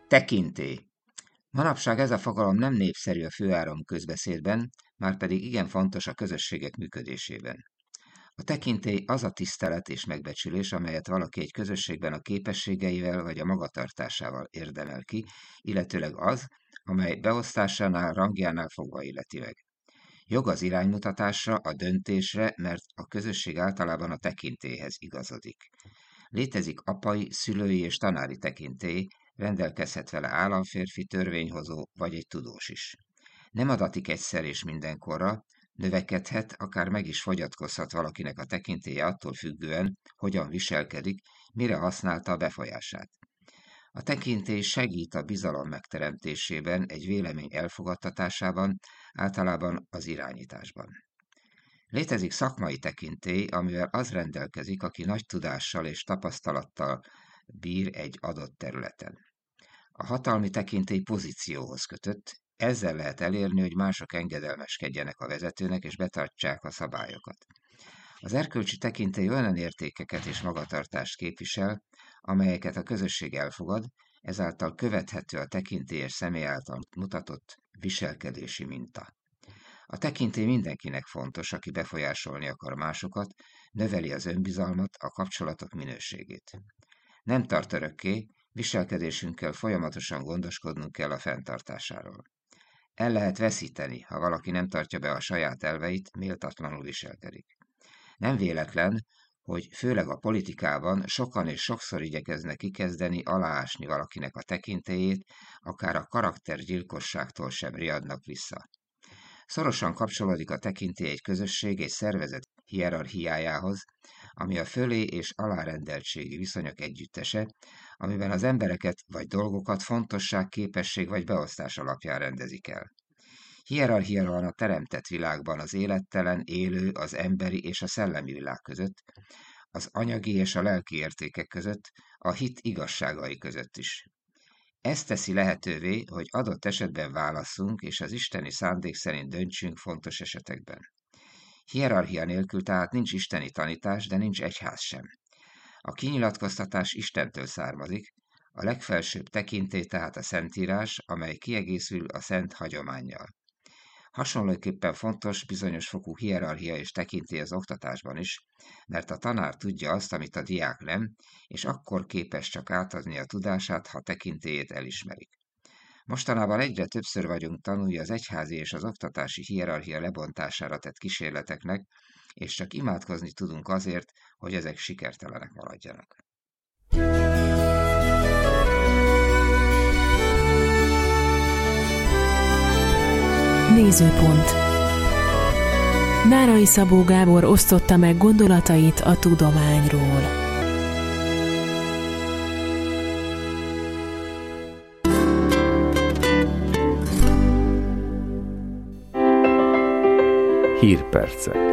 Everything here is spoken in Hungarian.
Tekintély. Manapság ez a fogalom nem népszerű a főáramú közbeszédben, márpedig igen fontos a közösségek működésében. A tekintély az a tisztelet és megbecsülés, amelyet valaki egy közösségben a képességeivel vagy a magatartásával érdemel ki, illetőleg az, amely beosztásánál, rangjánál fogva illeti meg. Jog az iránymutatásra, a döntésre, mert a közösség általában a tekintélyhez igazodik. Létezik apai, szülői és tanári tekintély, rendelkezhet vele államférfi, törvényhozó vagy egy tudós is. Nem adatik egyszer és mindenkorra, növekedhet, akár meg is fogyatkozhat valakinek a tekintélye attól függően, hogyan viselkedik, mire használta a befolyását. A tekintély segít a bizalom megteremtésében, egy vélemény elfogadtatásában, általában az irányításban. Létezik szakmai tekintély, amivel az rendelkezik, aki nagy tudással és tapasztalattal bír egy adott területen. A hatalmi tekintély pozícióhoz kötött, ezzel lehet elérni, hogy mások engedelmeskedjenek a vezetőnek és betartsák a szabályokat. Az erkölcsi tekintély olyan értékeket és magatartást képvisel, amelyeket a közösség elfogad, ezáltal követhető a tekintélyes személy által mutatott viselkedési minta. A tekintély mindenkinek fontos, aki befolyásolni akar másokat, növeli az önbizalmat, a kapcsolatok minőségét. Nem tart örökké, viselkedésünkkel folyamatosan gondoskodnunk kell a fenntartásáról. El lehet veszíteni, ha valaki nem tartja be a saját elveit, méltatlanul viselkedik. Nem véletlen, hogy főleg a politikában sokan és sokszor igyekeznek kikezdeni, aláásni valakinek a tekintélyét, akár a karaktergyilkosságtól sem riadnak vissza. Szorosan kapcsolódik a tekintély egy közösség és szervezet hierarchiájához, ami a fölé és alárendeltségi viszonyok együttese, amiben az embereket vagy dolgokat fontosság, képesség vagy beosztás alapján rendezik el. Hierarchia van a teremtett világban az élettelen, élő, az emberi és a szellemi világ között, az anyagi és a lelki értékek között, a hit igazságai között is. Ez teszi lehetővé, hogy adott esetben válasszunk és az isteni szándék szerint döntsünk fontos esetekben. Hierarchia nélkül tehát nincs isteni tanítás, de nincs egyház sem. A kinyilatkoztatás Istentől származik, a legfelsőbb tekintély tehát a Szentírás, amely kiegészül a szent hagyománnyal. Hasonlóképpen fontos bizonyos fokú hierarchia és tekintély az oktatásban is, mert a tanár tudja azt, amit a diák nem, és akkor képes csak átadni a tudását, ha tekintélyét elismerik. Mostanában egyre többször vagyunk tanulni az egyházi és az oktatási hierarchia lebontására tett kísérleteknek, és csak imádkozni tudunk azért, hogy ezek sikertelenek maradjanak. Nézőpont. Nárai Szabó Gábor osztotta meg gondolatait a tudományról. Hírpercek.